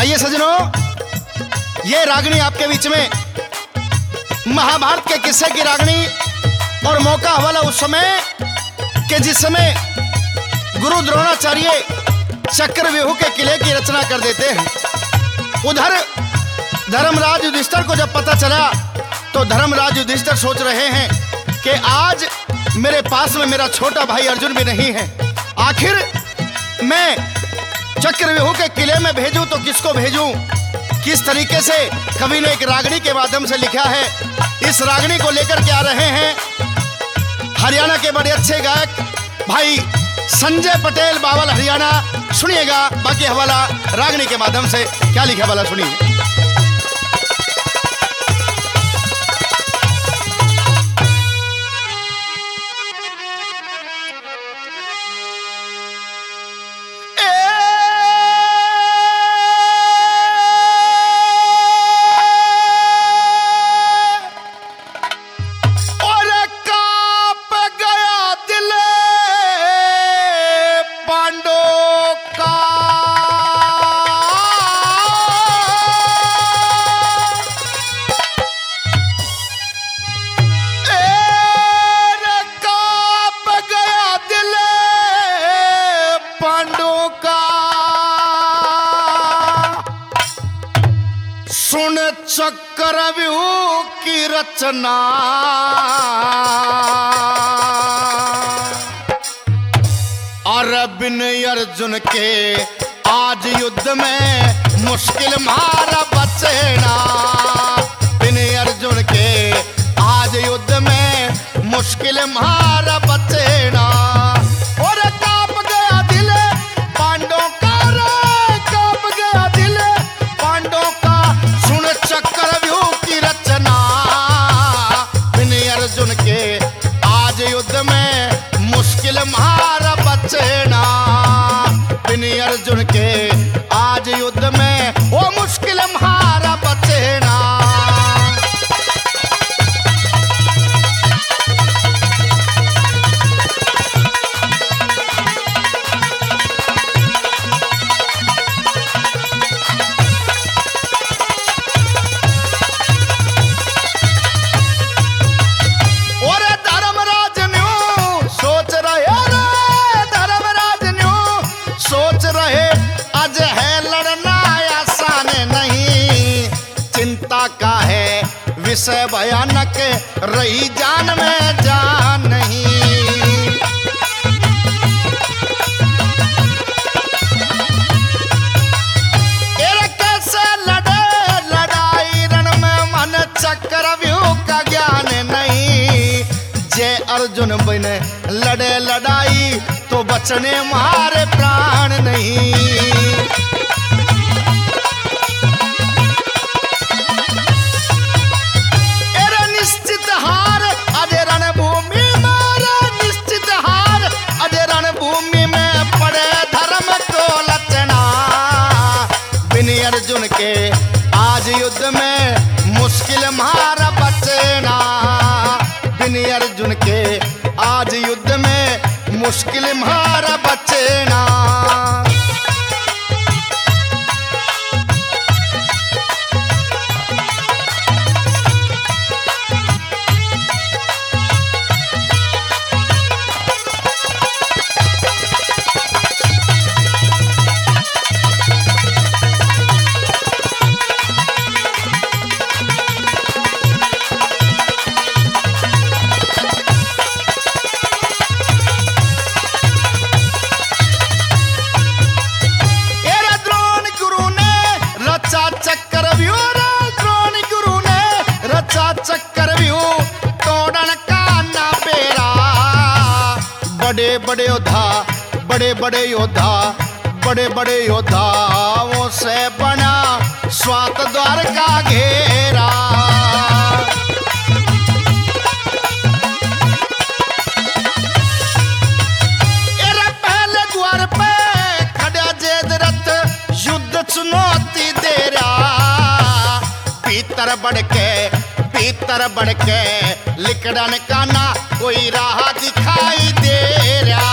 आइए सजनों, ये रागनी आपके बीच में महाभारत के किस्से की रागनी और मौका हवाला उस समय कि जिस समय गुरु द्रोणाचार्य चक्रव्यूह के किले की रचना कर देते हैं। उधर धर्मराज युधिष्ठिर को जब पता चला तो धर्मराज युधिष्ठिर सोच रहे हैं कि आज मेरे पास में मेरा छोटा भाई अर्जुन भी नहीं है, आखिर मैं चक्रव्यूह के किले में भेजूं तो किसको भेजूं। किस तरीके से कवि ने एक रागनी के माध्यम से लिखा है। इस रागनी को लेकर के आ रहे हैं हरियाणा के बड़े अच्छे गायक भाई संजय पटेल बावल हरियाणा। सुनिएगा बाकी हवाला रागनी के माध्यम से क्या लिखा वाला सुनिए। सुन चक्रव्यूह की रचना, और बिन अर्जुन के आज युद्ध में मुश्किल मारा बचना। बिन अर्जुन के आज युद्ध में मुश्किल मारा बचना। और कांप गया दिल पांडवों का, रे कांप गया दिल पांडवों का। सुन चक्रव्यूह की रचना, बिन अर्जुन के आज युद्ध में मुश्किल मारा बचना। बिन अर्जुन के आज युद्ध में वो मुश्किल मारा बचना। का है विषय भयानक, रही जान में जान नहीं। कैसे लड़े लड़ाई रण में मन, चक्रव्यूह का ज्ञान नहीं। जे अर्जुन बने लड़े लड़ाई तो बचने मारे प्राण नहीं। अर्जुन के आज युद्ध में मुश्किल मारा बचना। बिन अर्जुन के आज युद्ध में मुश्किल मारा बचना। बड़े बड़े योद्धा बड़े बड़े योद्धाओं से बना स्वात द्वार का घेरा। पहले द्वार पे खड़ा जेद रथ युद्ध चुनौती दे रहा। भीतर बढ़ के लिकड़न का ना कोई राह दिखाई दे रहा।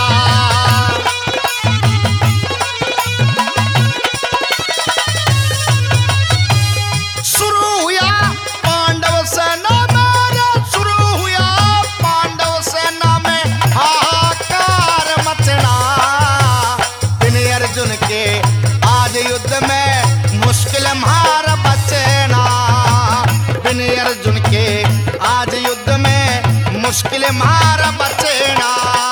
मुश्किल मार बचेना।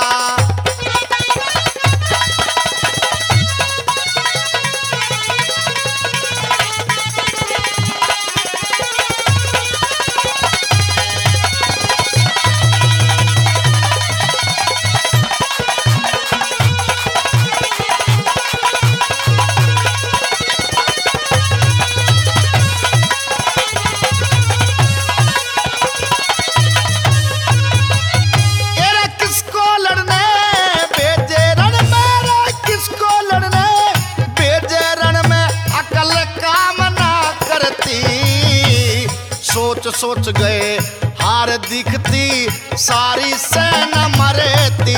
सोच गए हार दिखती सारी सेना मरती।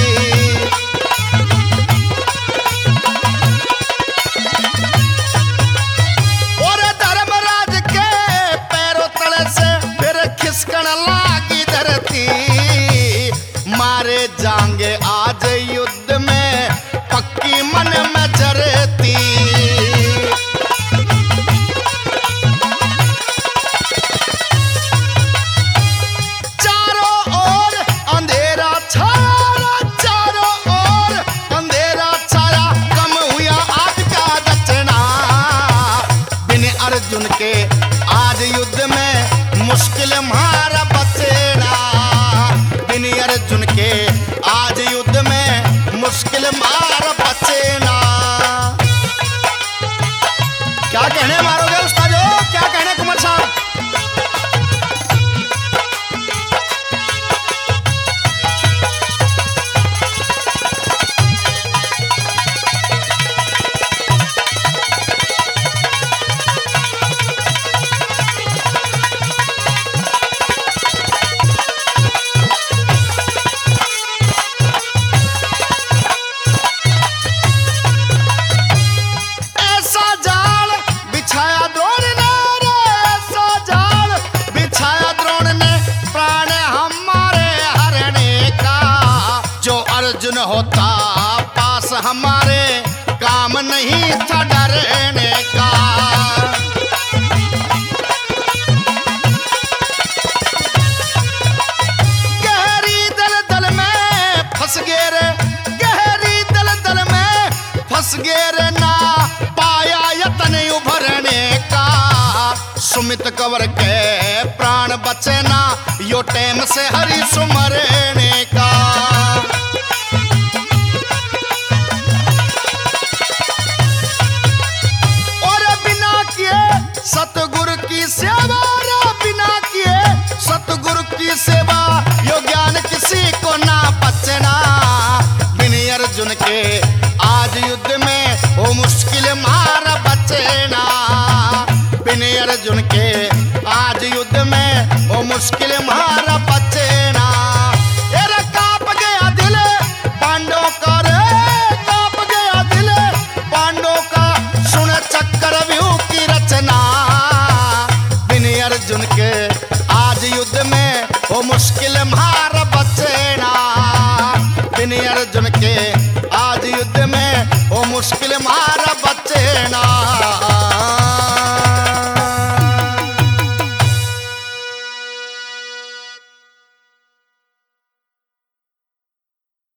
और धर्मराज के पैरों तले से फिर खिसकन लागी धरती। मारे जाएंगे आज युद्ध में पक्की मन में जरती। अर्जुन के आज युद्ध में मुश्किल मारा बचेना। बिन अर्जुन के आज युद्ध में मुश्किल मारा बचेना। क्या कहने मारोगे उस्तादो, क्या कहने कुमार साहब? अर्जुन होता पास हमारे काम नहीं था डरने का। गहरी दलदल में फंस गए रे, गहरी दलदल में फंस गए रे, ना पाया यतन उभरने का। सुमित कंवर के प्राण बचे ना, यो टेम से हरि सुमरने का। सतगुरु की सेवा रे, बिना किए सतगुरु की सेवा, यो ज्ञान किसी को ना बचना। बिन अर्जुन के आज युद्ध में वो मुश्किल मार बचना। बिन अर्जुन के आज युद्ध में वो मुश्किल मार बचना। अरे कांप गया दिल पांडवों का रे, कांप गया दिल पांडवों का, सुन चक्रव्यूह की रचना। अर्जुन के आज युद्ध में वो मुश्किल मार बचना। बिन अर्जुन के आज युद्ध में वो मुश्किल मार